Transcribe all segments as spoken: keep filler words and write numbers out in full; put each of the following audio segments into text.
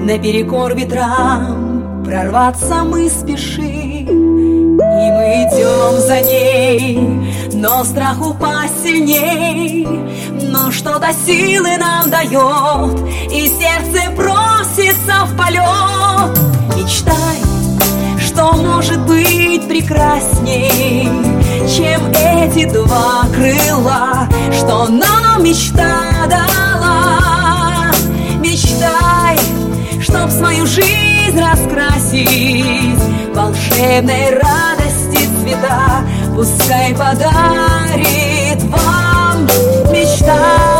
наперекор ветрам прорваться мы спешим, и мы идем за ней, но страх упасть сильней. Но что-то силы нам дает, и сердце просится в полет. Мечтай, что может быть прекрасней, чем эти два крыла, что нам мечта дала. Мечтай, чтоб свою жизнь раскрасить волшебной радости цвета, пускай подарит вам мечта.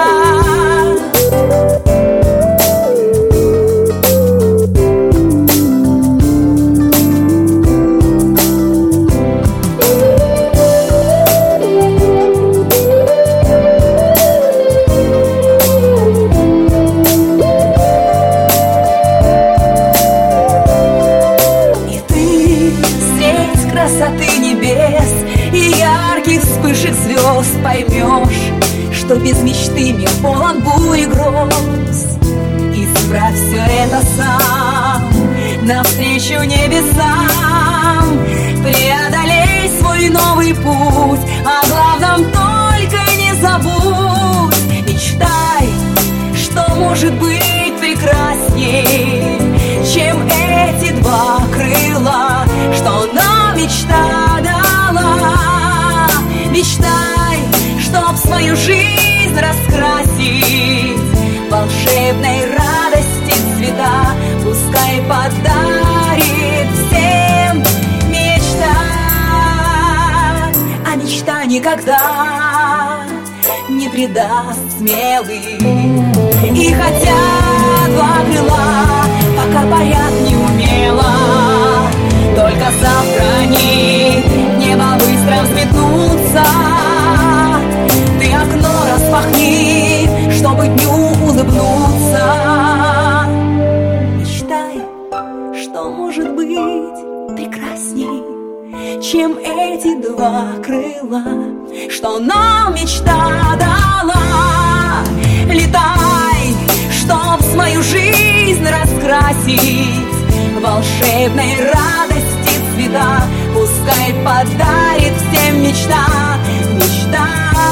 Красоты небес и ярких вспышек звезд поймешь, что без мечты мир полон бурь и гроз. Исправь все это сам, навстречу небесам. Преодолей свой новый путь, о главном только не забудь. Мечтай, что может быть прекрасней, чем эти два крыла, что нам мечта дала. Мечтай, чтоб свою жизнь раскрасить волшебной радости цвета, пускай подарит всем мечта. А мечта никогда не предаст смелых. И хотя два крыла пока парят неумело, только завтра они в небо быстро взметнутся. Ты окно распахни, чтобы дню улыбнуться. Мечтай, что может быть прекрасней, чем эти два крыла, что нам мечта дала. Летай, чтоб свою жизнь раскрасить волшебной радости цвета, пускай подарит всем мечта. Мечтай,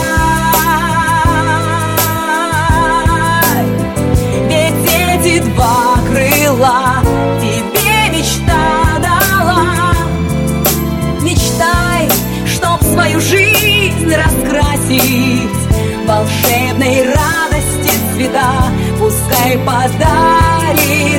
ведь эти два крыла тебе мечта дала. Мечтай, чтоб свою жизнь раскрасить волшебной радости цвета, пускай подарит